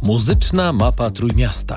Muzyczna mapa Trójmiasta.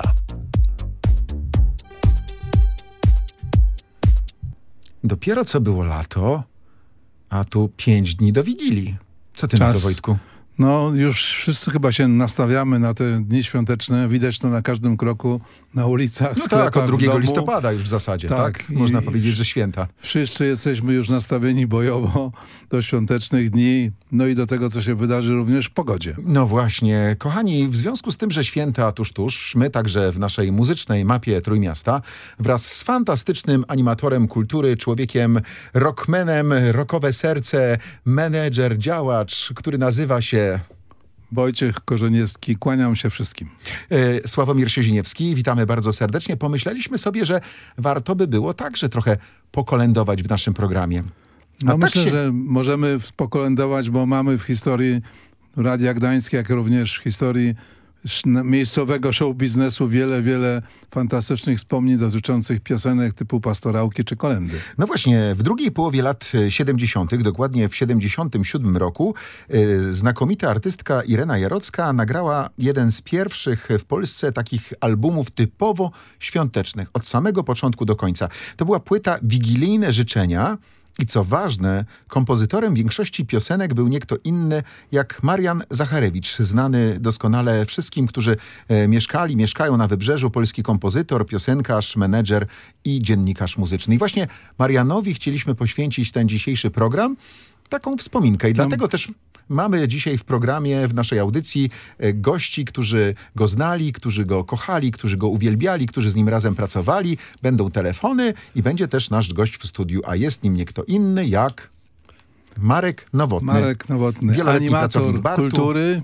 Dopiero co było lato, a tu 5 dni do Wigilii. Co ty na to, Wojtku? No już wszyscy chyba się nastawiamy na te dni świąteczne. Widać to na każdym kroku, na ulicach, No sklepach, tak, od 2 domu. listopada już w zasadzie, tak? Można powiedzieć, że święta. Wszyscy jesteśmy już nastawieni bojowo do świątecznych dni, no i do tego, co się wydarzy również w pogodzie. No właśnie, kochani, w związku z tym, że święta tuż, my także w naszej muzycznej mapie Trójmiasta wraz z fantastycznym animatorem kultury, człowiekiem rockmanem, rockowe serce, menedżer, działacz, który nazywa się Wojciech Korzeniewski, kłaniam się wszystkim. Sławomir Sieziniewski, witamy bardzo serdecznie. Pomyśleliśmy sobie, że warto by było także trochę pokolędować w naszym programie. No myślę, że możemy pokolędować, bo mamy w historii Radia Gdańskie, jak również w historii miejscowego show biznesu wiele fantastycznych wspomnień dotyczących piosenek typu Pastorałki czy Kolędy. No właśnie, w drugiej połowie lat 70., dokładnie w 77 roku, znakomita artystka Irena Jarocka nagrała jeden z pierwszych w Polsce takich albumów typowo świątecznych, od samego początku do końca. To była płyta Wigilijne Życzenia. I co ważne, kompozytorem większości piosenek był nie kto inny jak Marian Zacharewicz, znany doskonale wszystkim, którzy mieszkają na Wybrzeżu, polski kompozytor, piosenkarz, menedżer i dziennikarz muzyczny. I właśnie Marianowi chcieliśmy poświęcić ten dzisiejszy program, taką wspominkę. I dlatego też mamy dzisiaj w programie, w naszej audycji gości, którzy go znali, którzy go kochali, którzy go uwielbiali, którzy z nim razem pracowali. Będą telefony i będzie też nasz gość w studiu, a jest nim nie kto inny jak Marek Nowotny. Marek Nowotny, animator kultury,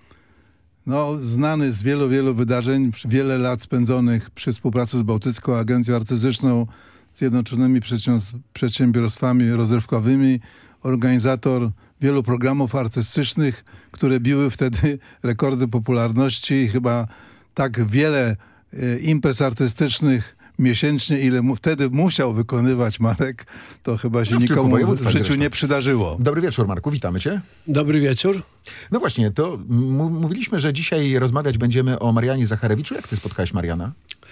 znany z wielu wydarzeń, wiele lat spędzonych przy współpracy z Bałtycką Agencją Artystyczną, Zjednoczonymi Przedsiębiorstwami Rozrywkowymi, organizator wielu programów artystycznych, które biły wtedy rekordy popularności i chyba tak wiele imprez artystycznych miesięcznie, ile wtedy musiał wykonywać Marek, to chyba się nikomu w życiu nie przydarzyło. Dobry wieczór, Marku, witamy cię. Dobry wieczór. No właśnie, to mówiliśmy, że dzisiaj rozmawiać będziemy o Marianie Zacharewiczu. Jak ty spotkałeś Mariana?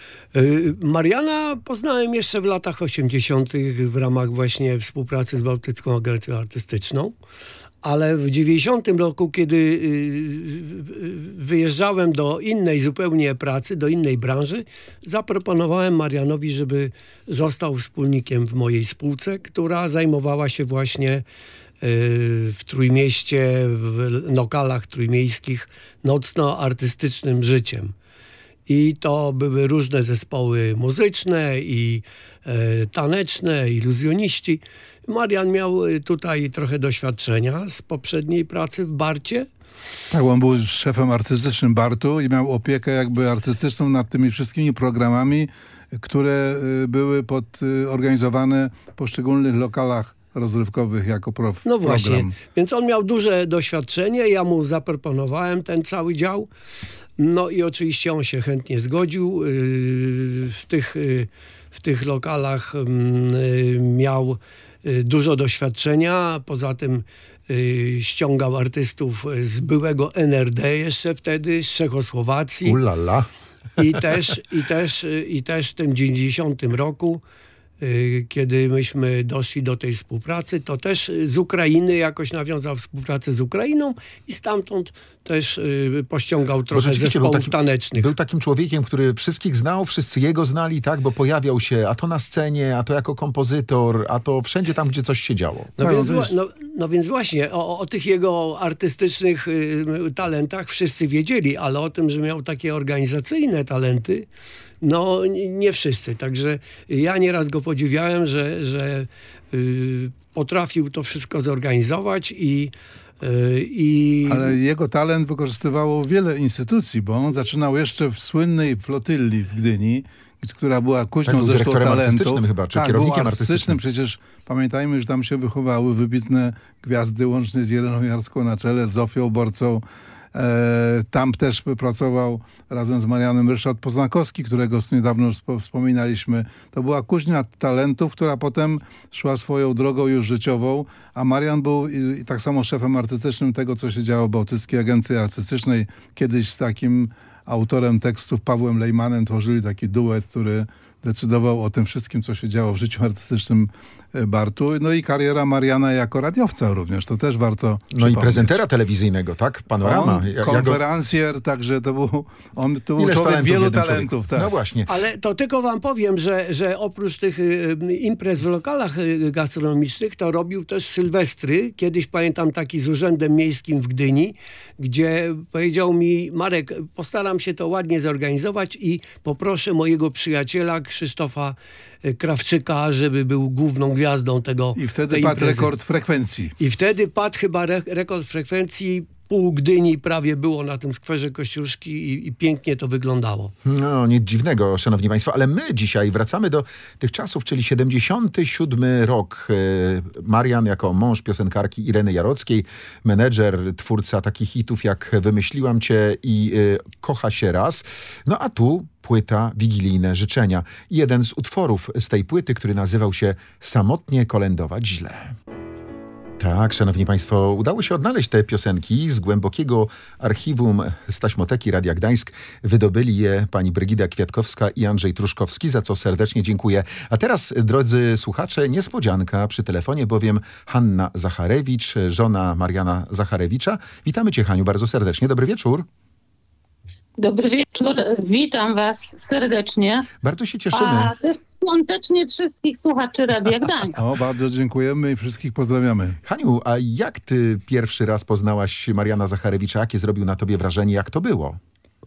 Mariana poznałem jeszcze w latach 80. w ramach właśnie współpracy z Bałtycką Agencją Artystyczną. Ale w 90 roku, kiedy wyjeżdżałem do innej zupełnie pracy, do innej branży, zaproponowałem Marianowi, żeby został wspólnikiem w mojej spółce, która zajmowała się właśnie w Trójmieście, w lokalach trójmiejskich nocno-artystycznym życiem. I to były różne zespoły muzyczne i taneczne, iluzjoniści. Marian miał tutaj trochę doświadczenia z poprzedniej pracy w Barcie. Tak, on był szefem artystycznym Bartu i miał opiekę jakby artystyczną nad tymi wszystkimi programami, które były organizowane w poszczególnych lokalach rozrywkowych jako No właśnie, więc on miał duże doświadczenie, ja mu zaproponowałem ten cały dział. No i oczywiście on się chętnie zgodził. W tych lokalach miał dużo doświadczenia, poza tym ściągał artystów z byłego NRD jeszcze wtedy, z Czechosłowacji. Ulala. I też w tym 90 roku, kiedy myśmy doszli do tej współpracy, to też z Ukrainy jakoś nawiązał współpracę z Ukrainą i stamtąd też pościągał trochę zespołów tanecznych. Był takim człowiekiem, który wszystkich znał, wszyscy jego znali, tak? Bo pojawiał się a to na scenie, a to jako kompozytor, a to wszędzie tam, gdzie coś się działo. No więc właśnie, o tych jego artystycznych talentach wszyscy wiedzieli, ale o tym, że miał takie organizacyjne talenty, no nie wszyscy. Także ja nieraz go podziwiałem, że potrafił to wszystko zorganizować Ale jego talent wykorzystywało wiele instytucji, bo on zaczynał jeszcze w słynnej flotylli w Gdyni, która była kuźnią zresztą talentów. Chyba, czy kierownikiem artystycznym. Przecież pamiętajmy, że tam się wychowały wybitne gwiazdy, łącznie z Ireną Jarską na czele, z Zofią Borcą. Tam też pracował razem z Marianem Ryszard Poznakowski, którego niedawno wspominaliśmy. To była kuźnia talentów, która potem szła swoją drogą już życiową, a Marian był i tak samo szefem artystycznym tego, co się działo w Bałtyckiej Agencji Artystycznej, kiedyś z takim autorem tekstów Pawłem Lejmanem tworzyli taki duet, który decydował o tym wszystkim, co się działo w życiu artystycznym Bartu. No i kariera Mariana jako radiowca również, to też warto No i przypomnieć. prezentera telewizyjnego, tak? Panorama. Konferencjer, także to był człowiek talentów w wielu jednym talentów. człowieku. Tak. No właśnie. Ale to tylko wam powiem, że oprócz tych imprez w lokalach gastronomicznych, to robił też sylwestry. Kiedyś pamiętam taki z Urzędem Miejskim w Gdyni, gdzie powiedział mi: Marek, postaram się to ładnie zorganizować i poproszę mojego przyjaciela Krzysztofa Krawczyka, żeby był główną gwiazdą tego. I wtedy tej padł imprezy. rekord frekwencji. I wtedy padł chyba rekord frekwencji. Pół Gdyni prawie było na tym skwerze Kościuszki i pięknie to wyglądało. No, nic dziwnego, szanowni państwo, ale my dzisiaj wracamy do tych czasów, czyli 77 rok. Marian jako mąż piosenkarki Ireny Jarockiej, menedżer, twórca takich hitów jak Wymyśliłam cię i Kocha się raz. No a tu płyta Wigilijne życzenia. Jeden z utworów z tej płyty, który nazywał się Samotnie kolędować źle. Tak, szanowni państwo, udało się odnaleźć te piosenki z głębokiego archiwum z taśmoteki Radia Gdańsk. Wydobyli je pani Brygida Kwiatkowska i Andrzej Truszkowski, za co serdecznie dziękuję. A teraz, drodzy słuchacze, niespodzianka przy telefonie, bowiem Hanna Zacharewicz, żona Mariana Zacharewicza. Witamy cię, Haniu, bardzo serdecznie. Dobry wieczór. Dobry wieczór, witam was serdecznie, Bardzo się cieszymy. a też świątecznie wszystkich słuchaczy Radia Gdańsk. O, bardzo dziękujemy i wszystkich pozdrawiamy. Haniu, a jak ty pierwszy raz poznałaś Mariana Zacharewicza? Jakie zrobił na tobie wrażenie? Jak to było?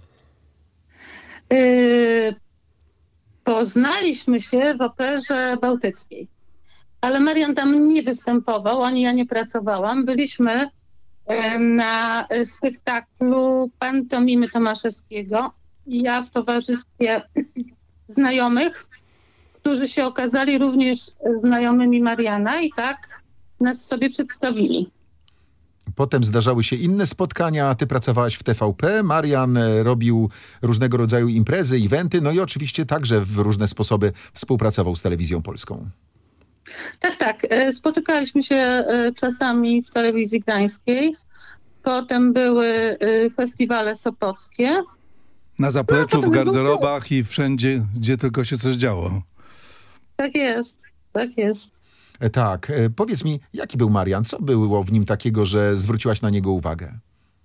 Poznaliśmy się w Operze Bałtyckiej, ale Marian tam nie występował, ani ja nie pracowałam. Byliśmy na spektaklu Pantomimy Tomaszewskiego i ja w towarzystwie znajomych, którzy się okazali również znajomymi Mariana i tak nas sobie przedstawili. Potem zdarzały się inne spotkania, ty pracowałaś w TVP, Marian robił różnego rodzaju imprezy, eventy, no i oczywiście także w różne sposoby współpracował z Telewizją Polską. Tak. Spotykaliśmy się czasami w Telewizji Gdańskiej. Potem były festiwale sopockie. Na zapleczu, No, w garderobach i wszędzie, gdzie tylko się coś działo. Tak jest. Tak, powiedz mi, jaki był Marian? Co było w nim takiego, że zwróciłaś na niego uwagę?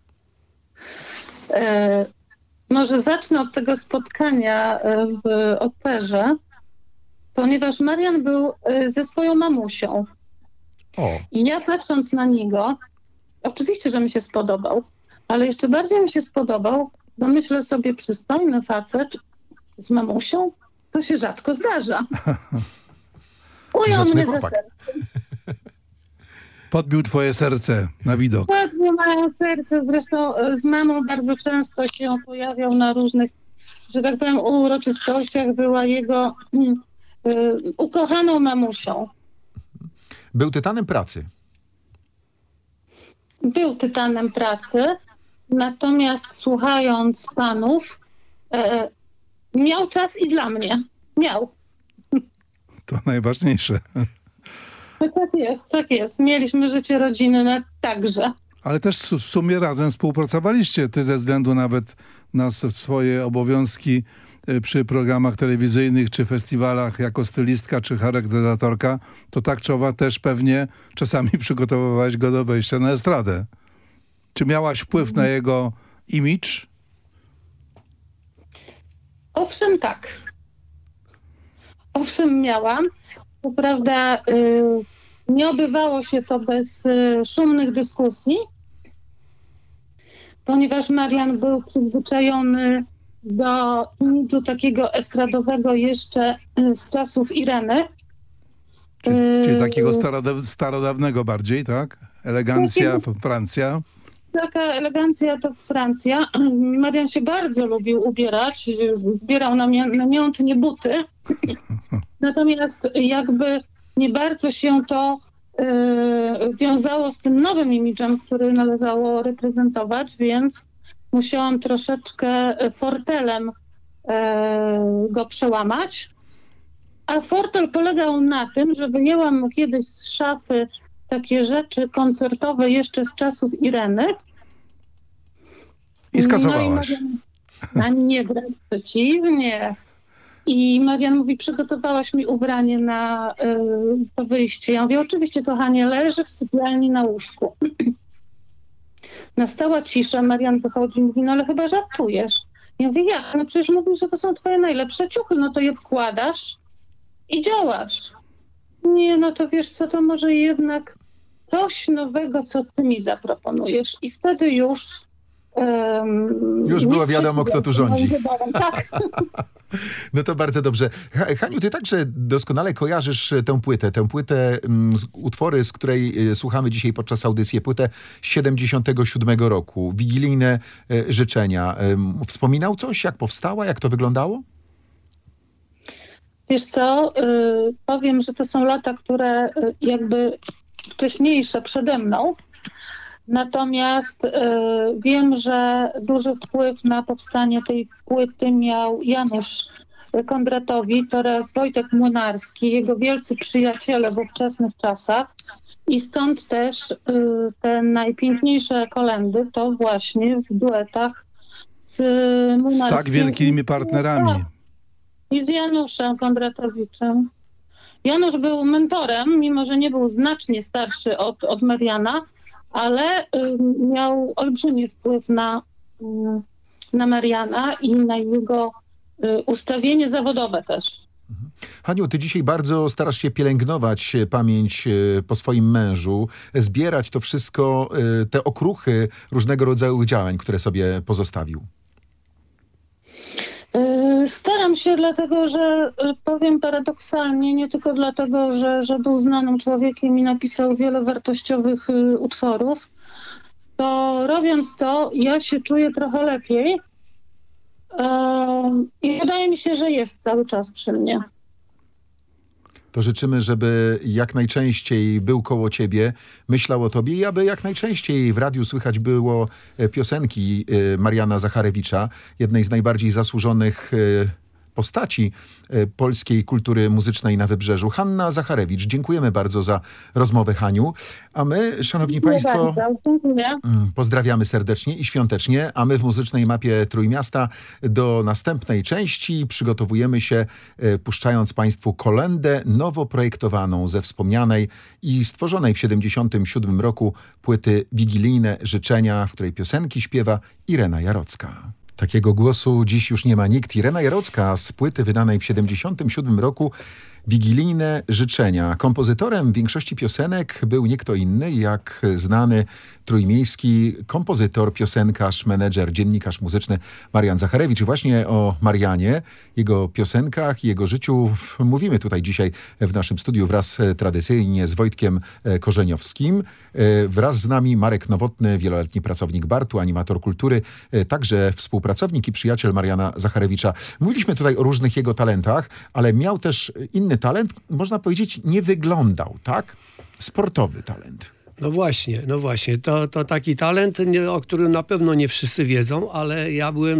Może zacznę od tego spotkania w operze, ponieważ Marian był ze swoją mamusią. O, I ja patrząc na niego, oczywiście, że mi się spodobał, ale jeszcze bardziej mi się spodobał, bo myślę sobie, przystojny facet z mamusią, to się rzadko zdarza. Ujął Grzeczny mnie za chłopak. serce. Podbił twoje serce na widok. Podbił moje serce, zresztą z mamą bardzo często się pojawiał na różnych, że tak powiem, uroczystościach, była jego ukochaną mamusią. był tytanem pracy. Był tytanem pracy, natomiast słuchając panów, miał czas i dla mnie. Miał. To najważniejsze. Tak jest. Mieliśmy życie rodzinne także. Ale też w sumie razem współpracowaliście. Ty ze względu nawet na swoje obowiązki przy programach telewizyjnych czy festiwalach jako stylistka czy charakteryzatorka, to tak czy owak też pewnie czasami przygotowywałaś go do wejścia na estradę. Czy miałaś wpływ na jego imidż? Owszem, tak. Owszem, miałam. Co prawda nie obywało się to bez szumnych dyskusji, ponieważ Marian był przyzwyczajony do imidżu takiego estradowego jeszcze z czasów Ireny. Czyli takiego starodawnego bardziej, tak? Elegancja, Francja. Taka elegancja to Francja. Marian się bardzo lubił ubierać, zbierał namiętnie buty. Natomiast jakby nie bardzo się to wiązało z tym nowym imidżem, który należało reprezentować, więc musiałam troszeczkę fortelem go przełamać. A fortel polegał na tym, że wyjęłam mu kiedyś z szafy takie rzeczy koncertowe jeszcze z czasów Ireny. I skasowałaś. Ani nie, wręcz przeciwnie. I Marian mówi, przygotowałaś mi ubranie na to wyjście. Ja mówię, oczywiście, kochanie, leży w sypialni na łóżku. Nastała cisza, Marian wychodzi i mówi, no ale chyba żartujesz. Ja mówię, jak? No przecież mówisz, że to są twoje najlepsze ciuchy, no to je wkładasz i działasz. Nie, no to wiesz co, to może jednak coś nowego, co ty mi zaproponujesz. I wtedy już... Już było wiadomo, kto tu rządzi. Tak. No to bardzo dobrze. Haniu, ty także doskonale kojarzysz tę płytę, utwory, z której słuchamy dzisiaj podczas audycji, płytę 77 roku, wigilijne życzenia. Wspominał coś, jak powstała, jak to wyglądało? Wiesz co, powiem, że to są lata, które jakby wcześniejsze przede mną. Natomiast wiem, że duży wpływ na powstanie tej płyty miał Janusz Kondratowicz oraz Wojtek Młynarski, jego wielcy przyjaciele w ówczesnych czasach. I stąd też te najpiękniejsze kolędy to właśnie w duetach z Młynarskim. Z tak wielkimi partnerami. I z Januszem Kondratowiczem. Janusz był mentorem, mimo że nie był znacznie starszy od Mariana, ale miał olbrzymi wpływ na Mariana i na jego ustawienie zawodowe też. Haniu, ty dzisiaj bardzo starasz się pielęgnować pamięć po swoim mężu, zbierać to wszystko, te okruchy różnego rodzaju działań, które sobie pozostawił. Staram się, dlatego że powiem paradoksalnie, nie tylko dlatego, że był znanym człowiekiem i napisał wiele wartościowych utworów, to robiąc to, ja się czuję trochę lepiej i wydaje mi się, że jest cały czas przy mnie. To życzymy, żeby jak najczęściej był koło ciebie, myślał o tobie i aby jak najczęściej w radiu słychać było piosenki Mariana Zacharewicza, jednej z najbardziej zasłużonych postaci polskiej kultury muzycznej na Wybrzeżu. Hanna Zacharewicz, dziękujemy bardzo za rozmowę, Haniu. A my, szanowni państwo, pozdrawiamy serdecznie i świątecznie, a my w Muzycznej Mapie Trójmiasta do następnej części przygotowujemy się, puszczając państwu kolędę nowo projektowaną ze wspomnianej i stworzonej w 77 roku płyty Wigilijne Życzenia, w której piosenki śpiewa Irena Jarocka. Takiego głosu dziś już nie ma nikt. Irena Jarocka z płyty wydanej w 77 roku Wigilijne Życzenia. Kompozytorem większości piosenek był nie kto inny jak znany trójmiejski kompozytor, piosenkarz, menedżer, dziennikarz muzyczny Marian Zacharewicz. I właśnie o Marianie, jego piosenkach i jego życiu mówimy tutaj dzisiaj w naszym studiu wraz tradycyjnie z Wojtkiem Korzeniowskim. Wraz z nami Marek Nowotny, wieloletni pracownik Bartu, animator kultury, także współpracownik i przyjaciel Mariana Zacharewicza. Mówiliśmy tutaj o różnych jego talentach, ale miał też inny talent, można powiedzieć, nie wyglądał, tak? Sportowy talent. No właśnie. To taki talent, o którym na pewno nie wszyscy wiedzą, ale ja byłem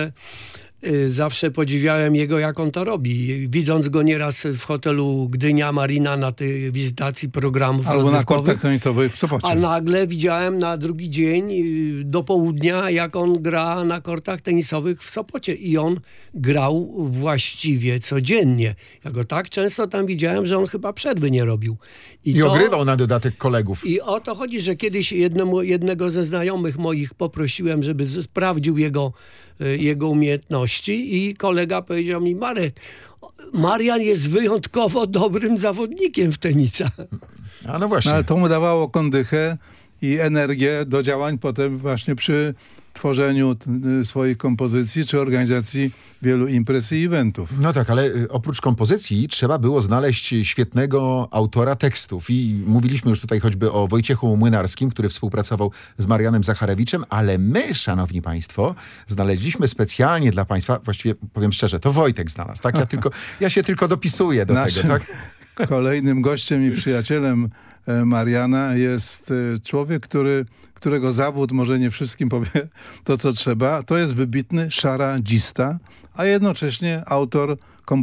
zawsze podziwiałem jego, jak on to robi. Widząc go nieraz w hotelu Gdynia Marina na tej wizytacji programów albo rozrywkowych. na kortach tenisowych w Sopocie. A nagle widziałem na drugi dzień do południa, jak on gra na kortach tenisowych w Sopocie. I on grał właściwie codziennie. Ja go tak często tam widziałem, że on chyba przerwy nie robił. I ogrywał na dodatek kolegów. I o to chodzi, że kiedyś jednego ze znajomych moich poprosiłem, żeby sprawdził jego umiejętności i kolega powiedział mi: Marek, Marian jest wyjątkowo dobrym zawodnikiem w tenisa. A no właśnie. No, ale to mu dawało kondychę i energię do działań potem właśnie przy tworzeniu swoich kompozycji czy organizacji wielu imprez i eventów. No tak, ale oprócz kompozycji trzeba było znaleźć świetnego autora tekstów i mówiliśmy już tutaj choćby o Wojciechu Młynarskim, który współpracował z Marianem Zacharewiczem, ale my, szanowni państwo, znaleźliśmy specjalnie dla państwa, właściwie powiem szczerze, to Wojtek znalazł, tak? Ja się tylko dopisuję do tego, tak? Kolejnym gościem i przyjacielem Mariana jest człowiek, którego zawód może nie wszystkim powie to, co trzeba. To jest wybitny szaradzista, a jednocześnie autor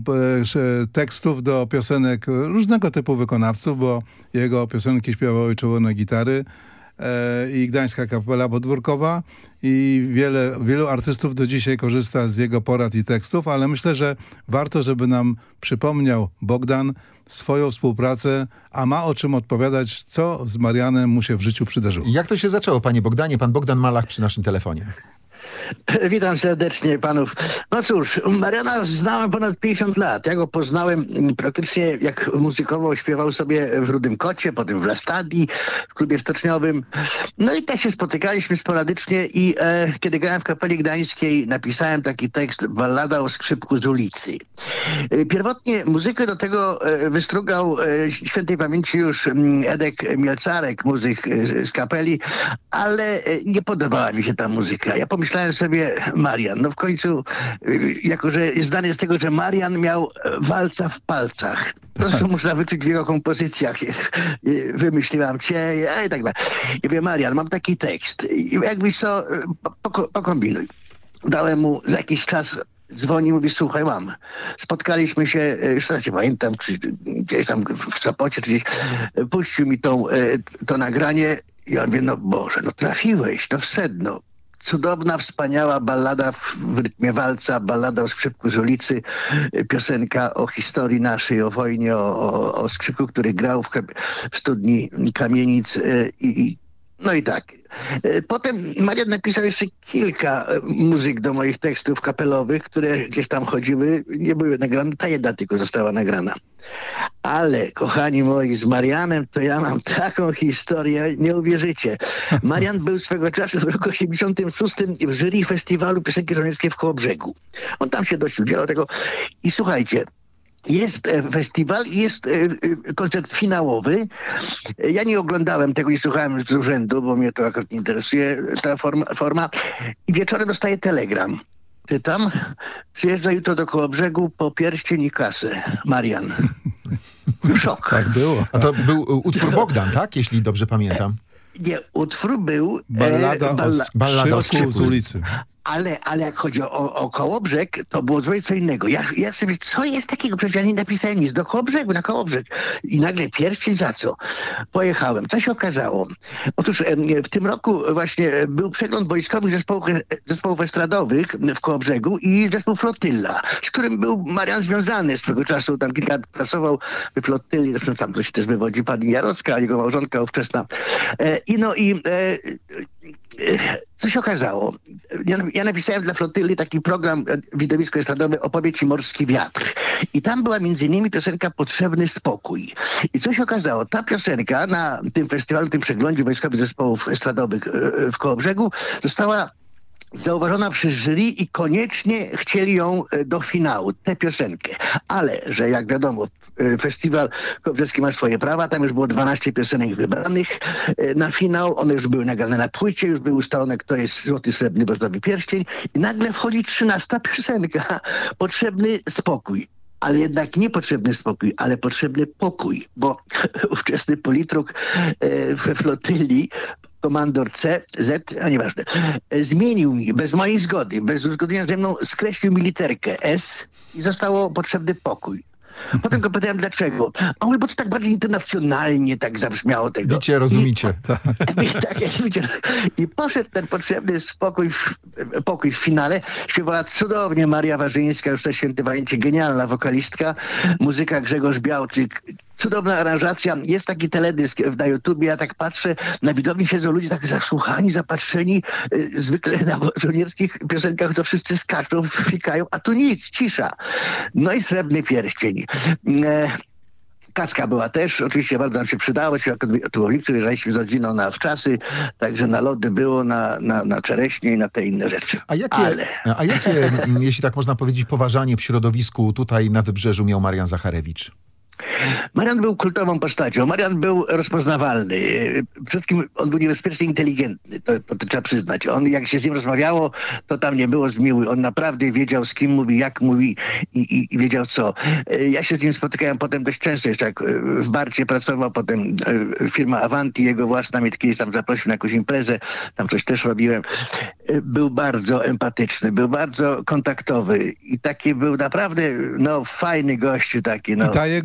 tekstów do piosenek różnego typu wykonawców, bo jego piosenki śpiewały czołone gitary, i Gdańska Kapela Podwórkowa i wielu artystów do dzisiaj korzysta z jego porad i tekstów, ale myślę, że warto, żeby nam przypomniał Bogdan swoją współpracę, a ma o czym odpowiadać, co z Marianem mu się w życiu przydarzyło. Jak to się zaczęło, panie Bogdanie? Pan Bogdan Malach przy naszym telefonie. Witam serdecznie panów. No cóż, Mariana znałem ponad 50 lat. Ja go poznałem praktycznie jak muzykowo śpiewał sobie w Rudym Kocie, potem w La Stadi, w klubie stoczniowym. No i tak się spotykaliśmy sporadycznie i kiedy grałem w Kapeli Gdańskiej, napisałem taki tekst, ballada o skrzypku z ulicy. Pierwotnie muzykę do tego wystrugał świętej pamięci już Edek Mielcarek, muzyk z kapeli, ale nie podobała mi się ta muzyka. Ja pomyślałem sobie, Marian, no w końcu, jako że jest znany z tego, że Marian miał walca w palcach. To, co można wyczuć w jego kompozycjach. Wymyśliłam cię i tak dalej. I mówię, Marian, mam taki tekst. Jakbyś co, pokombinuj. Dałem mu za jakiś czas, dzwoni, mówi, słuchaj, mam. Spotkaliśmy się, już teraz nie pamiętam, czy gdzieś tam w Sopocie, czy gdzieś, puścił mi to nagranie i on mówi, no Boże, no trafiłeś, no w sedno. Cudowna, wspaniała ballada w rytmie walca, ballada o skrzypku z ulicy, piosenka o historii naszej, o wojnie, o skrzypku, który grał w studni Kamienic no i tak. Potem Marian napisał jeszcze kilka muzyk do moich tekstów kapelowych, które gdzieś tam chodziły, nie były nagrane, ta jedna tylko została nagrana. Ale, kochani moi, z Marianem to ja mam taką historię, nie uwierzycie. Marian był swego czasu w roku 86 w jury festiwalu piosenki żołnierskiej w Kołobrzegu. On tam się dość udzielał tego. I słuchajcie, jest festiwal i jest koncert finałowy. Ja nie oglądałem tego, nie słuchałem z urzędu, bo mnie to akurat nie interesuje ta forma. I wieczorem dostaję telegram. Czytam, przyjeżdża jutro do Kołobrzegu po pierścień i kasę. Marian. Szok. Tak było. A to był utwór Bogdan, tak? Jeśli dobrze pamiętam. Nie, utwór był... Ballada o skrzypku z ulicy. Ale jak chodzi o Kołobrzeg, to było zupełnie co innego. Ja sobie, co jest takiego? Przecież ja nie napisałem nic. Do Kołobrzegu, na Kołobrzeg. I nagle pierścień, za co? Pojechałem. Co się okazało? Otóż w tym roku właśnie był przegląd wojskowych zespołów estradowych w Kołobrzegu i zespół Flotylla, z którym był Marian związany swego czasu. Tam kilka lat pracował we Flotylli. Zresztą tam to się też wywodzi pani Jarocka, jego małżonka ówczesna. Co się okazało? Ja napisałem dla Flotylli taki program, widowisko estradowe Opowieść i Morski Wiatr. I tam była między innymi piosenka Potrzebny Spokój. I co się okazało? Ta piosenka na tym festiwalu, tym przeglądzie wojskowych zespołów estradowych w Kołobrzegu została zauważona przez jury i koniecznie chcieli ją do finału, tę piosenkę. Ale, że jak wiadomo, festiwal kołobrzeski ma swoje prawa, tam już było 12 piosenek wybranych na finał, one już były nagrane na płycie, już był ustalone, kto jest złoty, srebrny, brązowy pierścień i nagle wchodzi 13 piosenka. Potrzebny spokój. Ale jednak nie potrzebny spokój, ale potrzebny pokój, bo ówczesny politruk we Flotylli, komandor a nieważne, zmienił mi, bez mojej zgody, bez uzgodnienia ze mną, skreślił mi literkę S i zostało potrzebny pokój. Potem go pytałem, dlaczego. A mówi, bo to tak bardziej internacjonalnie tak zabrzmiało tego. Wiecie, rozumiecie. I poszedł ten potrzebny pokój w finale. Śpiewała cudownie Maria Warzyńska, już też świętej pamięci, genialna wokalistka. Muzyka Grzegorz Białczyk. Cudowna aranżacja. Jest taki teledysk na YouTubie. Ja tak patrzę, na widowni siedzą ludzie tak zasłuchani, zapatrzeni. Zwykle na żołnierskich piosenkach to wszyscy skaczą, fikają, a tu nic, cisza. No i Srebrny Pierścień. Kaska była też, oczywiście bardzo nam się przydało, tu w lipcu wyjeżdżaliśmy z rodziną na wczasy, także na lody było, na czereśnie i na te inne rzeczy. A jakie, jeśli tak można powiedzieć, poważanie w środowisku tutaj na Wybrzeżu miał Marian Zacharewicz? Marian był kultową postacią. Marian był rozpoznawalny. Przede wszystkim on był niebezpiecznie inteligentny. To trzeba przyznać. On, jak się z nim rozmawiało, to tam nie było zmiłuj. On naprawdę wiedział, z kim mówi, jak mówi i wiedział co. Ja się z nim spotykałem potem dość często, jeszcze jak w Barcie pracował, potem firma Avanti, jego własna, mnie kiedyś tam zaprosił na jakąś imprezę, tam coś też robiłem. Był bardzo empatyczny, był bardzo kontaktowy i taki był naprawdę, fajny gościu taki. I ta jego barwa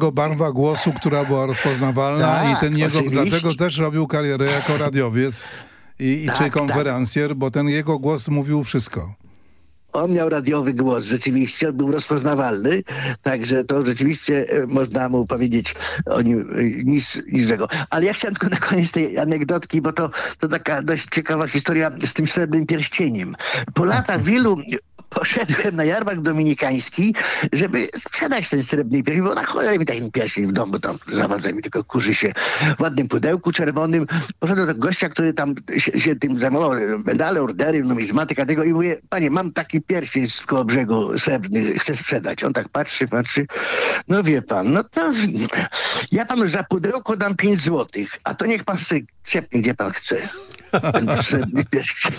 siła głosu, która była rozpoznawalna Tak, i ten jego, oczywiście. dlatego też robił karierę jako radiowiec czy konferencjer, bo ten jego głos mówił wszystko. On miał radiowy głos, rzeczywiście, był rozpoznawalny, także to rzeczywiście można mu powiedzieć o nim nic złego. Ale ja chciałem tylko na koniec tej anegdotki, bo to taka dość ciekawa historia z tym srebrnym pierścieniem. Po latach wielu poszedłem na jarmark dominikański, żeby sprzedać ten srebrny pierścień, bo na cholerę mi taki pierścień w domu, tam zawadza mi tylko kurzy się w ładnym pudełku czerwonym. Poszedłem do gościa, który tam się tym zajmował, medale, ordery, numizmatyka tego i mówię, panie, mam taki pierścień z Kołobrzegu srebrny, chcę sprzedać. On tak patrzy, no wie pan, no to ja panu za pudełko dam 5 złotych, a to niech pan sobie krzepnie, gdzie pan chce. Ten srebrny pierścień.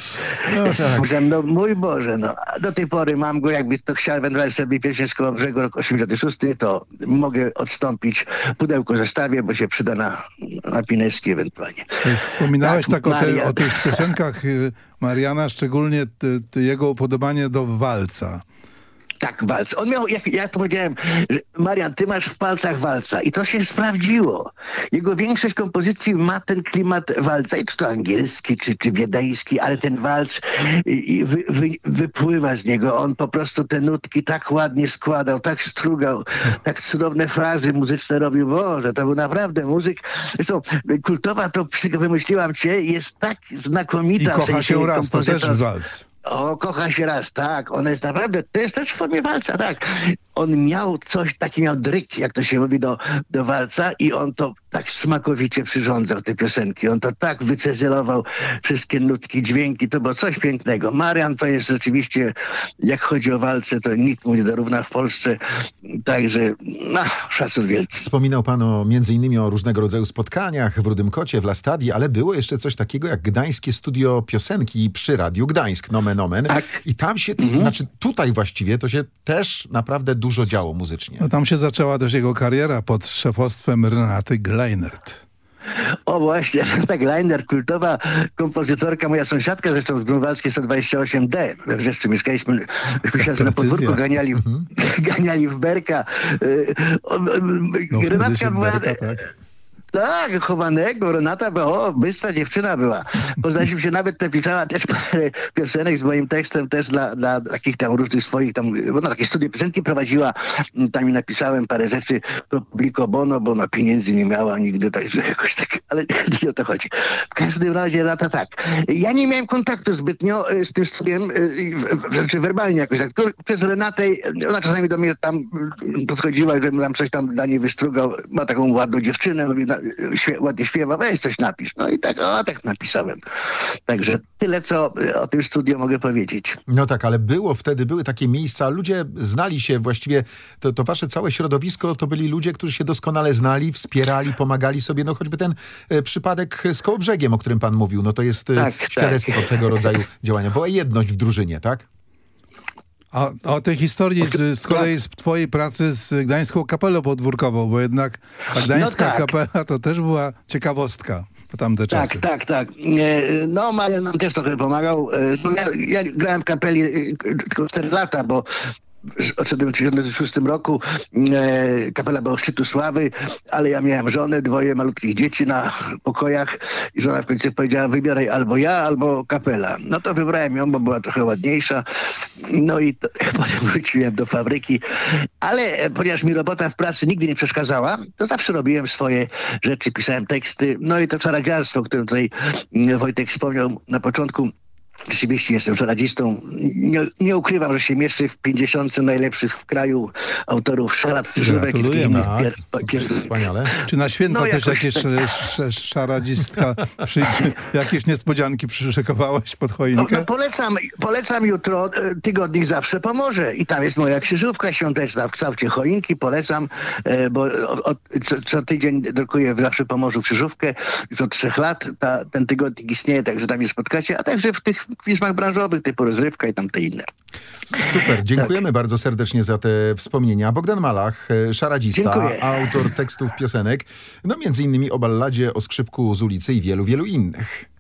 No mój Boże, no. Do tej pory mam go, jakby to chciał ewentualnie srebrny pierścień z Kołobrzegu, rok 86, to mogę odstąpić, pudełko zostawię, bo się przyda na Pineski ewentualnie. Wspominałeś o tych piosenkach Mariana, szczególnie jego upodobanie do walca. Tak, walc. On miał, jak ja powiedziałem, że Marian, ty masz w palcach walca i to się sprawdziło. Jego większość kompozycji ma ten klimat walca, i czy to angielski, czy wiedeński, ale ten walc wypływa z niego. On po prostu te nutki tak ładnie składał, tak strugał, tak cudowne frazy muzyczne robił. Boże, to był naprawdę muzyk. Zresztą kultowa, to wymyśliłam cię, jest tak znakomita. I kocha się raz, to też walc. O, kocha się raz, tak. Ona jest naprawdę, to jest też w formie walca, tak. On miał coś, taki miał dryk, jak to się mówi, do walca i on to tak smakowicie przyrządzał, te piosenki. On to tak wycezelował wszystkie nutki, dźwięki, to było coś pięknego. Marian to jest rzeczywiście, jak chodzi o walce, to nikt mu nie dorówna w Polsce, także szacun wielki. Wspominał pan między innymi o różnego rodzaju spotkaniach w Rudym Kocie, w La Stadii, ale było jeszcze coś takiego jak Gdańskie Studio Piosenki przy Radiu Gdańsk, nomen omen. Tak. I tam się, znaczy tutaj właściwie, to się też naprawdę dużo działo muzycznie. No tam się zaczęła też jego kariera pod szefostwem Renaty Gleinert. O właśnie, tak, Gleinert, kultowa kompozytorka, moja sąsiadka zresztą z Grunwaldzkiej 128D. We Wrzeszczy mieszkaliśmy, się na podwórku ganiali w berka. Renatka była... Tak, chowanego. Renata była, bystra dziewczyna była. Poznaliśmy się, nawet napisała też parę piosenek z moim tekstem też dla takich tam różnych swoich tam, bo takie studia piosenki prowadziła. Tam mi napisałem parę rzeczy do publico bono, bo ona pieniędzy nie miała nigdy, także jakoś tak, ale nie o to chodzi. W każdym razie Renata tak. Ja nie miałem kontaktu zbytnio z tym studiem, czy werbalnie jakoś tak. Tylko przez Renatę, ona czasami do mnie tam podchodziła, żebym tam coś tam dla niej wystrugał. Ma taką ładną dziewczynę, mówi, ładnie śpiewa, weź coś napisz. No i tak napisałem. Także tyle, co o tym studiu mogę powiedzieć. No tak, ale były takie miejsca, ludzie znali się właściwie, to wasze całe środowisko to byli ludzie, którzy się doskonale znali, wspierali, pomagali sobie, no choćby ten przypadek z Kołobrzegiem, o którym pan mówił, no to jest świadectwo tego rodzaju działania. Była jedność w drużynie, tak? A o tej historii z kolei z twojej pracy z Gdańską Kapelą Podwórkową, bo jednak ta Gdańska Kapela to też była ciekawostka po tamte czasy. Tak. No Marian nam też trochę pomagał. Ja grałem w kapeli tylko 4 lata, bo odszedłem w 1936 roku. Kapela była szczytu sławy, ale ja miałem żonę, 2 malutkich dzieci na pokojach i żona w końcu powiedziała, wybieraj albo ja, albo kapela. No to wybrałem ją, bo była trochę ładniejsza. No i potem wróciłem do fabryki. Ale ponieważ mi robota w pracy nigdy nie przeszkadzała, to zawsze robiłem swoje rzeczy, pisałem teksty. No i to czaradziarstwo, o którym tutaj Wojtek wspomniał na początku, rzeczywiście jestem szaradzistą. Nie ukrywam, że się mieszczę w 50 najlepszych w kraju autorów szarad, krzyżówek. Wspaniale. Czy na święta też jakieś szaradzistka przyjdzie, jakieś niespodzianki przyszykowałeś pod choinkę? Polecam jutro, tygodnik zawsze pomoże. I tam jest moja krzyżówka świąteczna w kształcie choinki. Polecam, bo co tydzień drukuję w Zawsze Pomorzu krzyżówkę. Już od 3 lat ten tygodnik istnieje, także tam je spotkacie, a także w tych pismach branżowych typu Rozrywka i tamte inne. Super, dziękujemy bardzo serdecznie za te wspomnienia. Bogdan Malach, szaradzista, autor tekstów piosenek, no między innymi o balladzie, o skrzypku z ulicy i wielu, wielu innych.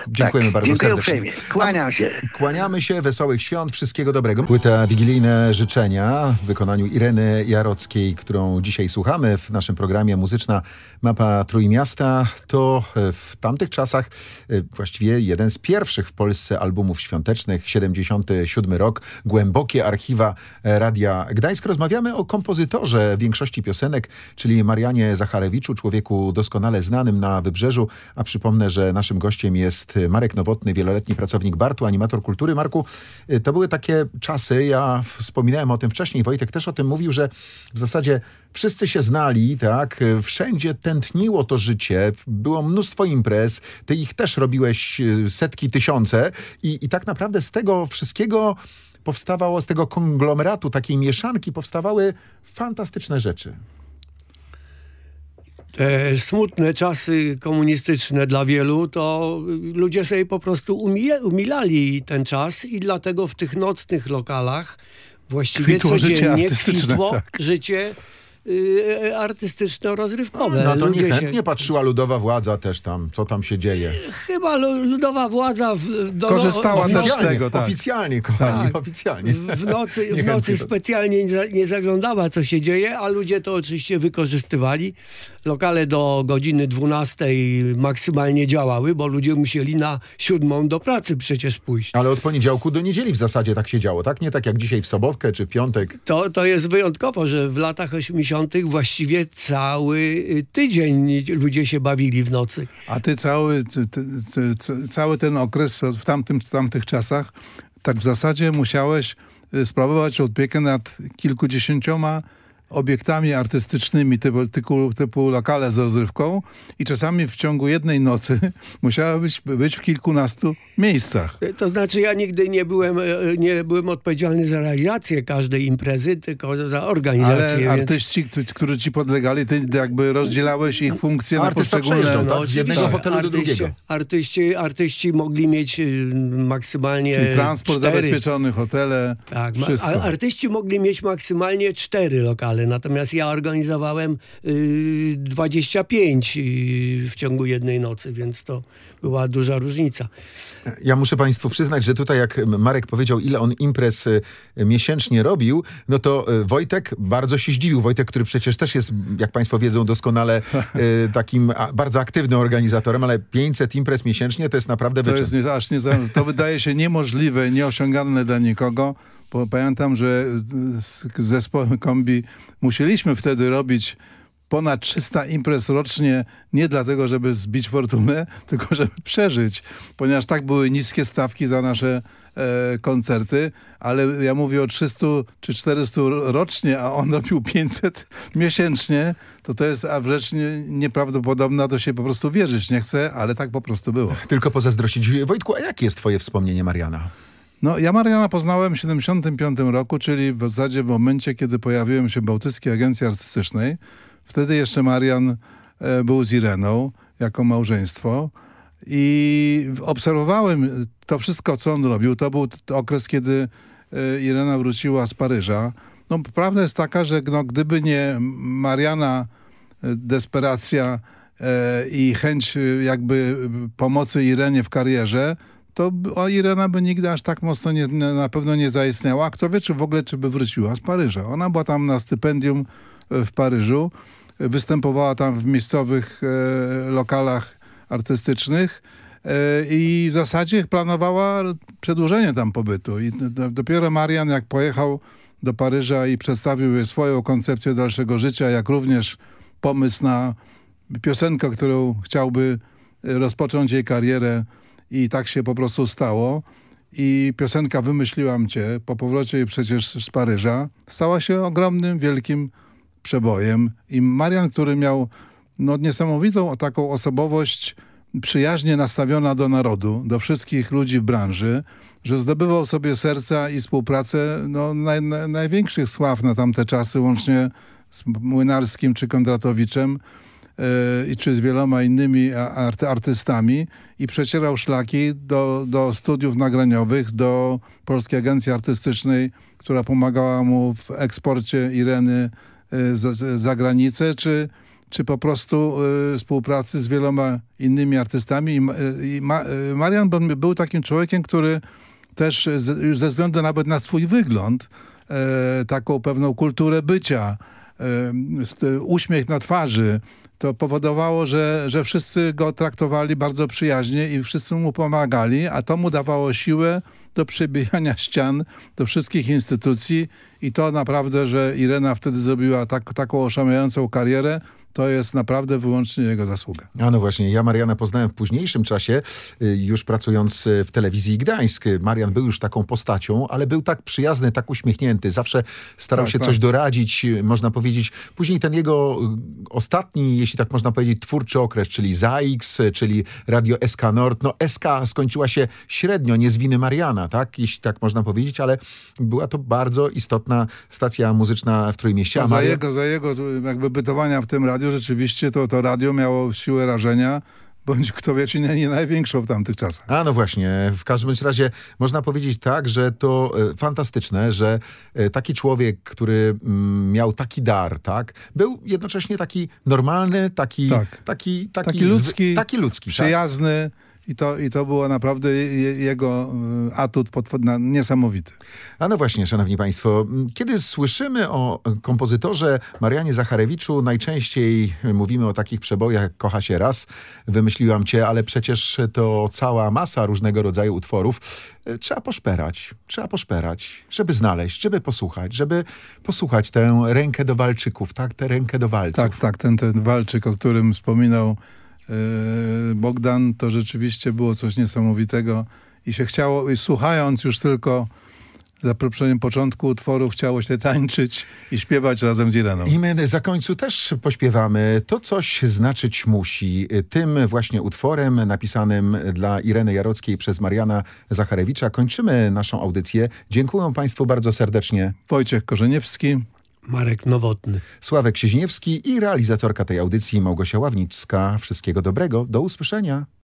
Dziękujemy bardzo Dziękuję serdecznie. uprzejmie. Kłaniam się. Kłaniamy się, wesołych świąt, wszystkiego dobrego. Płyta Wigilijne Życzenia w wykonaniu Ireny Jarockiej, którą dzisiaj słuchamy w naszym programie Muzyczna Mapa Trójmiasta, to w tamtych czasach właściwie jeden z pierwszych w Polsce albumów świątecznych, 77 rok, głębokie archiwa Radia Gdańsk. Rozmawiamy o kompozytorze większości piosenek, czyli Marianie Zacharewiczu, człowieku doskonale znanym na Wybrzeżu, a przypomnę, że naszym gościem jest Marek Nowotny, wieloletni pracownik Bartu, animator kultury. Marku, to były takie czasy, ja wspominałem o tym wcześniej, Wojtek też o tym mówił, że w zasadzie wszyscy się znali, tak? Wszędzie tętniło to życie, było mnóstwo imprez, ty ich też robiłeś setki, tysiące i tak naprawdę z tego wszystkiego powstawało, z tego konglomeratu, takiej mieszanki powstawały fantastyczne rzeczy. Te smutne czasy komunistyczne dla wielu, to ludzie sobie po prostu umilali ten czas i dlatego w tych nocnych lokalach właściwie Kwitło życie codziennie artystyczne, kwitło tak. życie artystyczno-rozrywkowe. No to Ludzie niechętnie patrzyła ludowa władza też tam, co tam się dzieje. Chyba ludowa władza Korzystała też z tego, tak. Oficjalnie, kochani, Tak. oficjalnie. w nocy Niechętnie to- specjalnie nie zaglądała, co się dzieje, a ludzie to oczywiście wykorzystywali. Lokale do godziny 12 maksymalnie działały, bo ludzie musieli na 7 do pracy przecież pójść. Ale od poniedziałku do niedzieli w zasadzie tak się działo, tak? Nie tak jak dzisiaj w sobotkę czy piątek. To jest wyjątkowo, że w latach 80. właściwie cały tydzień ludzie się bawili w nocy. A ty cały ten okres w tamtych czasach, tak w zasadzie musiałeś sprawować opiekę nad kilkudziesięcioma obiektami artystycznymi typu lokale z rozrywką i czasami w ciągu jednej nocy musiałeś być w kilkunastu miejscach. To znaczy ja nigdy nie byłem odpowiedzialny za realizację każdej imprezy, tylko za organizację. Ale więc... artyści, którzy ci podlegali, ty jakby rozdzielałeś ich funkcje na Artysta poszczególne... przejeżdżał, tak? Z jednego oczywiście hotelu do drugiego. Artyści mogli mieć maksymalnie Czyli transport 4. zabezpieczony, hotele, Tak, wszystko. artyści mogli mieć maksymalnie 4 lokale, natomiast ja organizowałem 25 w ciągu jednej nocy, więc to była duża różnica. Ja muszę państwu przyznać, że tutaj jak Marek powiedział, ile on imprez miesięcznie robił, no to Wojtek bardzo się zdziwił. Wojtek, który przecież też jest, jak państwo wiedzą doskonale, takim bardzo aktywnym organizatorem, ale 500 imprez miesięcznie to jest naprawdę To wyczyn. jest to wydaje się niemożliwe, nieosiągalne dla nikogo, bo pamiętam, że z zespołem Kombi musieliśmy wtedy robić ponad 300 imprez rocznie, nie dlatego, żeby zbić fortunę, tylko żeby przeżyć, ponieważ tak były niskie stawki za nasze koncerty, ale ja mówię o 300 czy 400 rocznie, a on robił 500 miesięcznie, to jest rzecz nieprawdopodobna, to się po prostu wierzyć nie chce, ale tak po prostu było. Tylko pozazdrościć. Wojtku, a jakie jest twoje wspomnienie Mariana? No, ja Mariana poznałem w 75 roku, czyli w zasadzie w momencie, kiedy pojawiłem się w Bałtyckiej Agencji Artystycznej. Wtedy jeszcze Marian był z Ireną jako małżeństwo i obserwowałem to wszystko, co on robił. To był okres, kiedy Irena wróciła z Paryża. No, prawda jest taka, że gdyby nie Mariana desperacja i chęć jakby pomocy Irenie w karierze, to Irena by nigdy aż tak mocno na pewno nie zaistniała. Kto wie, czy w ogóle by wróciła z Paryża. Ona była tam na stypendium w Paryżu, występowała tam w miejscowych lokalach artystycznych i w zasadzie planowała przedłużenie tam pobytu. I dopiero Marian, jak pojechał do Paryża i przedstawił jej swoją koncepcję dalszego życia, jak również pomysł na piosenkę, którą chciałby rozpocząć jej karierę, i tak się po prostu stało. I piosenka Wymyśliłam cię, po powrocie przecież z Paryża, stała się ogromnym, wielkim przebojem. I Marian, który miał niesamowitą taką osobowość, przyjaźnie nastawiona do narodu, do wszystkich ludzi w branży, że zdobywał sobie serca i współpracę największych sław na tamte czasy, łącznie z Młynarskim czy Kondratowiczem, czy z wieloma innymi artystami, i przecierał szlaki do studiów nagraniowych, do Polskiej Agencji Artystycznej, która pomagała mu w eksporcie Ireny za granicę, czy czy po prostu współpracy z wieloma innymi artystami. Marian był takim człowiekiem, który też ze względu nawet na swój wygląd, taką pewną kulturę bycia, uśmiech na twarzy, to powodowało, że wszyscy go traktowali bardzo przyjaźnie i wszyscy mu pomagali, a to mu dawało siłę do przebijania ścian, do wszystkich instytucji i to naprawdę, że Irena wtedy zrobiła taką oszałamiającą karierę, to jest naprawdę wyłącznie jego zasługa. A no właśnie, ja Mariana poznałem w późniejszym czasie, już pracując w telewizji Gdańsk. Marian był już taką postacią, ale był tak przyjazny, tak uśmiechnięty. Zawsze starał się coś doradzić, można powiedzieć. Później ten jego ostatni, jeśli tak można powiedzieć, twórczy okres, czyli ZAX, czyli Radio SK Nord. No SK skończyła się średnio, nie z winy Mariana, tak? Jeśli tak można powiedzieć, ale była to bardzo istotna stacja muzyczna w Trójmieście. A za jego jakby bytowania w tym radiu rzeczywiście to radio miało siłę rażenia, bądź kto wie, czy nie największą w tamtych czasach. A no właśnie, w każdym razie można powiedzieć tak, że to fantastyczne, że taki człowiek, który miał taki dar, tak, był jednocześnie taki normalny, taki ludzki, przyjazny. I to było naprawdę jego atut niesamowity. A no właśnie, szanowni państwo, kiedy słyszymy o kompozytorze Marianie Zacharewiczu, najczęściej mówimy o takich przebojach jak Kocha się raz, Wymyśliłam cię, ale przecież to cała masa różnego rodzaju utworów. Trzeba poszperać, żeby znaleźć, żeby posłuchać tę rękę do walczyków, tak? Tę rękę do walców. Tak, ten walczyk, o którym wspominał Bogdan, to rzeczywiście było coś niesamowitego i się chciało, i słuchając już tylko za poprzednim początku utworu, chciało się tańczyć i śpiewać razem z Ireną. I my za końcu też pośpiewamy. To coś znaczyć musi. Tym właśnie utworem napisanym dla Ireny Jarockiej przez Mariana Zacharewicza kończymy naszą audycję. Dziękuję państwu bardzo serdecznie. Wojciech Korzeniewski, Marek Nowotny, Sławek Sieźniewski i realizatorka tej audycji Małgosia Ławnicka. Wszystkiego dobrego. Do usłyszenia.